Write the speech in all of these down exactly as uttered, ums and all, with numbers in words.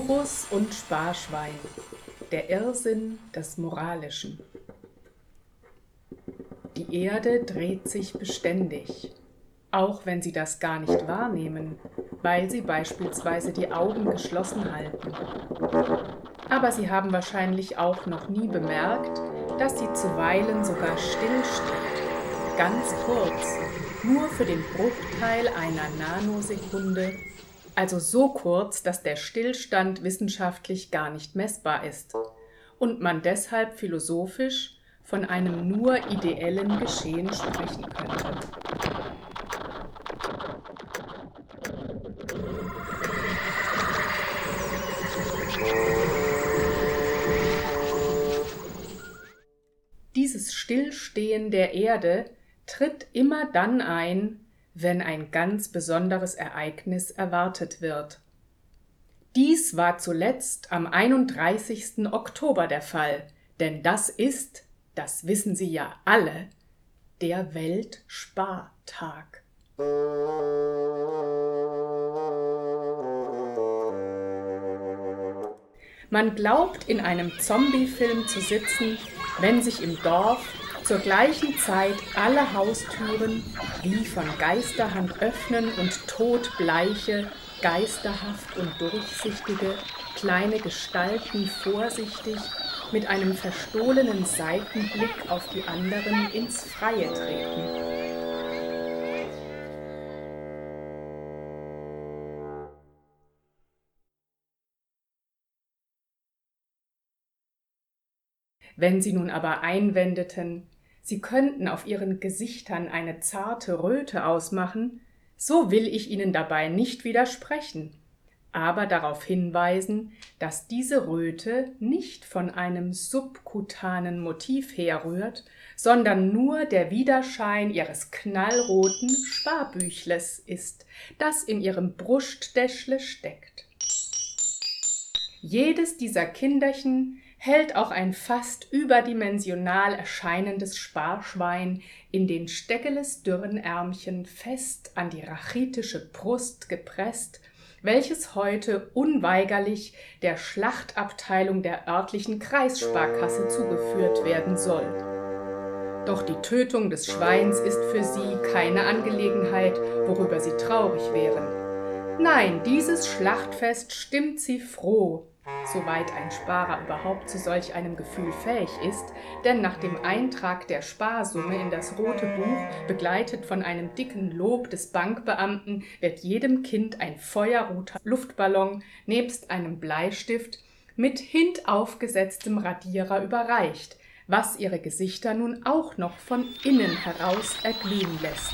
Globus und Sparschwein. Der Irrsinn des Moralischen. Die Erde dreht sich beständig, auch wenn Sie das gar nicht wahrnehmen, weil Sie beispielsweise die Augen geschlossen halten. Aber Sie haben wahrscheinlich auch noch nie bemerkt, dass sie zuweilen sogar stillsteht, ganz kurz, nur für den Bruchteil einer Nanosekunde, also so kurz, dass der Stillstand wissenschaftlich gar nicht messbar ist und man deshalb philosophisch von einem nur ideellen Geschehen sprechen könnte. Dieses Stillstehen der Erde tritt immer dann ein, wenn ein ganz besonderes Ereignis erwartet wird. Dies war zuletzt am einunddreißigsten Oktober der Fall, denn das ist, das wissen Sie ja alle, der Weltspartag. Man glaubt, in einem Zombie-Film zu sitzen, wenn sich im Dorf zur gleichen Zeit alle Haustüren wie von Geisterhand öffnen und todbleiche, geisterhaft und durchsichtige kleine Gestalten vorsichtig mit einem verstohlenen Seitenblick auf die anderen ins Freie treten. Wenn Sie nun aber einwendeten, Sie könnten auf Ihren Gesichtern eine zarte Röte ausmachen, so will ich Ihnen dabei nicht widersprechen, aber darauf hinweisen, dass diese Röte nicht von einem subkutanen Motiv herrührt, sondern nur der Widerschein Ihres knallroten Sparbüchles ist, das in Ihrem Brustdäschle steckt. Jedes dieser Kinderchen hält auch ein fast überdimensional erscheinendes Sparschwein in den steckelesdürren Ärmchen fest an die rachitische Brust gepresst, welches heute unweigerlich der Schlachtabteilung der örtlichen Kreissparkasse zugeführt werden soll. Doch die Tötung des Schweins ist für sie keine Angelegenheit, worüber sie traurig wären. Nein, dieses Schlachtfest stimmt sie froh, soweit ein Sparer überhaupt zu solch einem Gefühl fähig ist, denn nach dem Eintrag der Sparsumme in das Rote Buch, begleitet von einem dicken Lob des Bankbeamten, wird jedem Kind ein feuerroter Luftballon nebst einem Bleistift mit hintaufgesetztem Radierer überreicht, was ihre Gesichter nun auch noch von innen heraus erglühen lässt.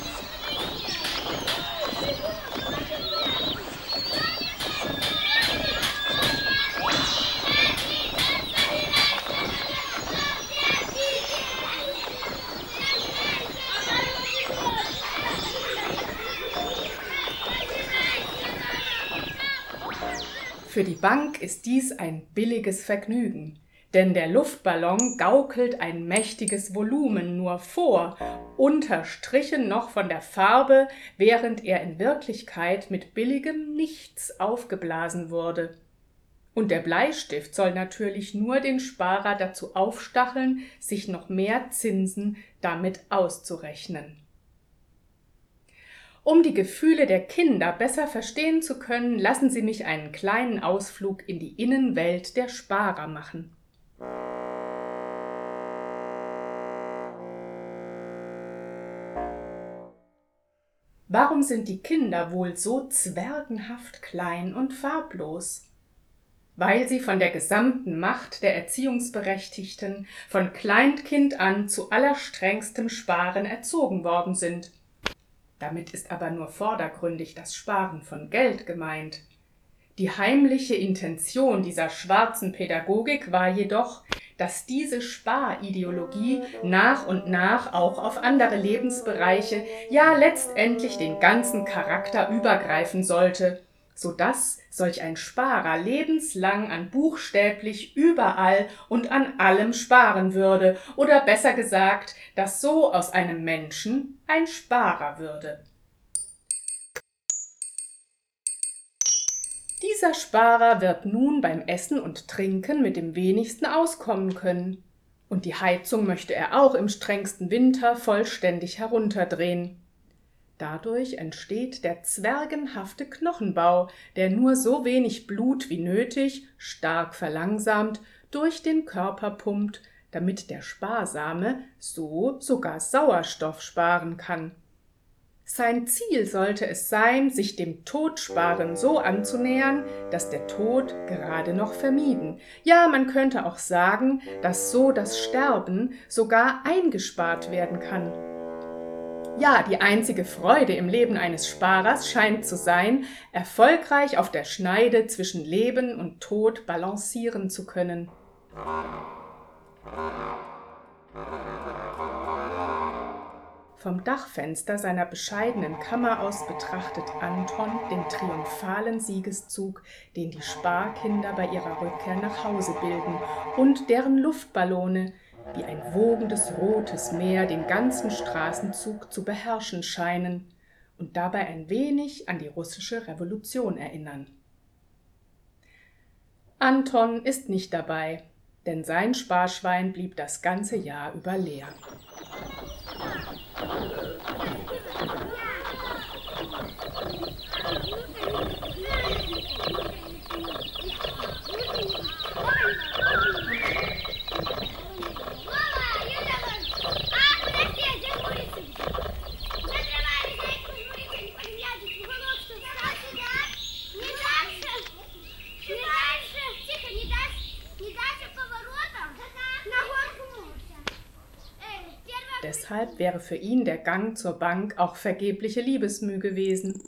Für die Bank ist dies ein billiges Vergnügen, denn der Luftballon gaukelt ein mächtiges Volumen nur vor, unterstrichen noch von der Farbe, während er in Wirklichkeit mit billigem Nichts aufgeblasen wurde. Und der Bleistift soll natürlich nur den Sparer dazu aufstacheln, sich noch mehr Zinsen damit auszurechnen. Um die Gefühle der Kinder besser verstehen zu können, lassen Sie mich einen kleinen Ausflug in die Innenwelt der Sparer machen. Warum sind die Kinder wohl so zwergenhaft klein und farblos? Weil sie von der gesamten Macht der Erziehungsberechtigten von Kleinkind an zu allerstrengstem Sparen erzogen worden sind. Damit ist aber nur vordergründig das Sparen von Geld gemeint. Die heimliche Intention dieser schwarzen Pädagogik war jedoch, dass diese Sparideologie nach und nach auch auf andere Lebensbereiche, ja letztendlich den ganzen Charakter übergreifen sollte, so dass solch ein Sparer lebenslang an buchstäblich überall und an allem sparen würde, oder besser gesagt, dass so aus einem Menschen ein Sparer würde. Dieser Sparer wird nun beim Essen und Trinken mit dem wenigsten auskommen können. Und die Heizung möchte er auch im strengsten Winter vollständig herunterdrehen. Dadurch entsteht der zwergenhafte Knochenbau, der nur so wenig Blut wie nötig, stark verlangsamt, durch den Körper pumpt, damit der Sparsame so sogar Sauerstoff sparen kann. Sein Ziel sollte es sein, sich dem Todsparen so anzunähern, dass der Tod gerade noch vermieden. Ja, man könnte auch sagen, dass so das Sterben sogar eingespart werden kann. Ja, die einzige Freude im Leben eines Sparers scheint zu sein, erfolgreich auf der Schneide zwischen Leben und Tod balancieren zu können. Vom Dachfenster seiner bescheidenen Kammer aus betrachtet Anton den triumphalen Siegeszug, den die Sparkinder bei ihrer Rückkehr nach Hause bilden und deren Luftballone wie ein wogendes rotes Meer den ganzen Straßenzug zu beherrschen scheinen und dabei ein wenig an die russische Revolution erinnern. Anton ist nicht dabei, denn sein Sparschwein blieb das ganze Jahr über leer. Deshalb wäre für ihn der Gang zur Bank auch vergebliche Liebesmüh gewesen.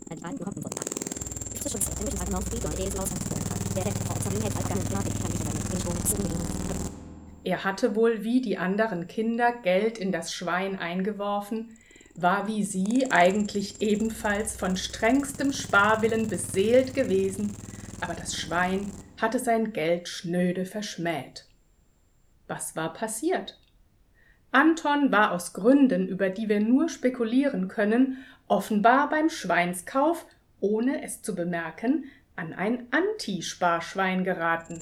Er hatte wohl wie die anderen Kinder Geld in das Schwein eingeworfen, war wie sie eigentlich ebenfalls von strengstem Sparwillen beseelt gewesen, aber das Schwein hatte sein Geld schnöde verschmäht. Was war passiert? Anton war aus Gründen, über die wir nur spekulieren können, offenbar beim Schweinskauf, ohne es zu bemerken, an ein Anti-Sparschwein geraten.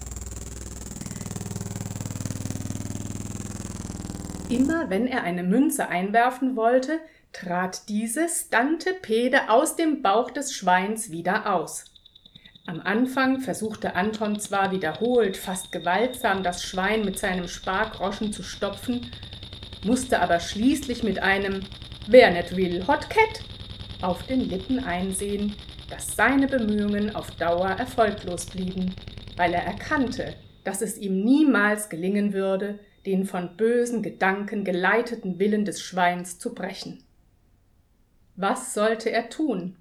Immer wenn er eine Münze einwerfen wollte, trat diese stante Pede aus dem Bauch des Schweins wieder aus. Am Anfang versuchte Anton zwar wiederholt, fast gewaltsam, das Schwein mit seinem Spargroschen zu stopfen, musste aber schließlich mit einem »Wer net will, hot cat« auf den Lippen einsehen, dass seine Bemühungen auf Dauer erfolglos blieben, weil er erkannte, dass es ihm niemals gelingen würde, den von bösen Gedanken geleiteten Willen des Schweins zu brechen. Was sollte er tun?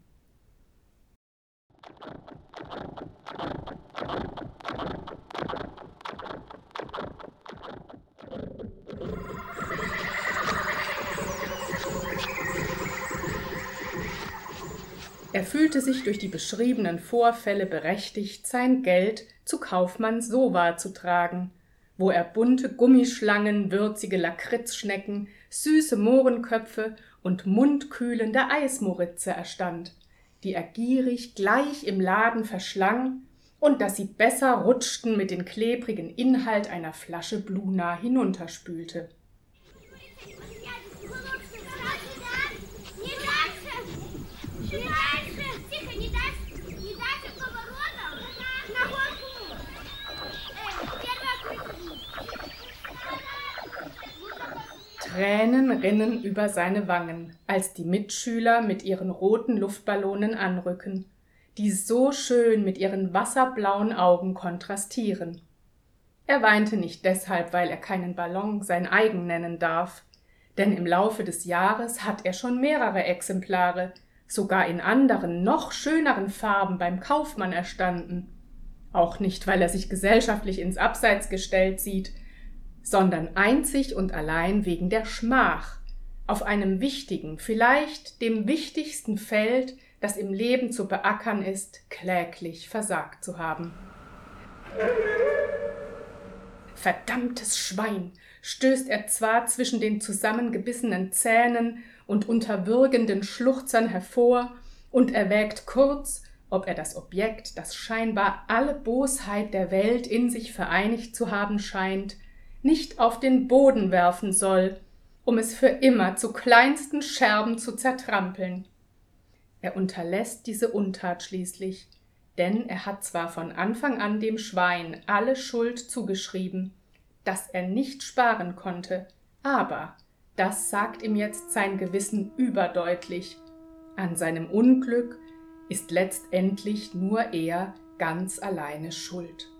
Er fühlte sich durch die beschriebenen Vorfälle berechtigt, sein Geld zu Kaufmann Sowa zu tragen, wo er bunte Gummischlangen, würzige Lakritzschnecken, süße Mohrenköpfe und mundkühlende Eismoritze erstand, die er gierig gleich im Laden verschlang und dass sie besser rutschten mit den klebrigen Inhalt einer Flasche Bluna hinunterspülte. Tränen rinnen über seine Wangen, als die Mitschüler mit ihren roten Luftballonen anrücken, die so schön mit ihren wasserblauen Augen kontrastieren. Er weinte nicht deshalb, weil er keinen Ballon sein eigen nennen darf, denn im Laufe des Jahres hat er schon mehrere Exemplare, sogar in anderen, noch schöneren Farben beim Kaufmann erstanden. Auch nicht, weil er sich gesellschaftlich ins Abseits gestellt sieht, sondern einzig und allein wegen der Schmach, auf einem wichtigen, vielleicht dem wichtigsten Feld, das im Leben zu beackern ist, kläglich versagt zu haben. »Verdammtes Schwein«, stößt er zwar zwischen den zusammengebissenen Zähnen und unter würgenden Schluchzern hervor und erwägt kurz, ob er das Objekt, das scheinbar alle Bosheit der Welt in sich vereinigt zu haben scheint, nicht auf den Boden werfen soll, um es für immer zu kleinsten Scherben zu zertrampeln. Er unterlässt diese Untat schließlich, denn er hat zwar von Anfang an dem Schwein alle Schuld zugeschrieben, dass er nicht sparen konnte, aber, das sagt ihm jetzt sein Gewissen überdeutlich, an seinem Unglück ist letztendlich nur er ganz alleine schuld.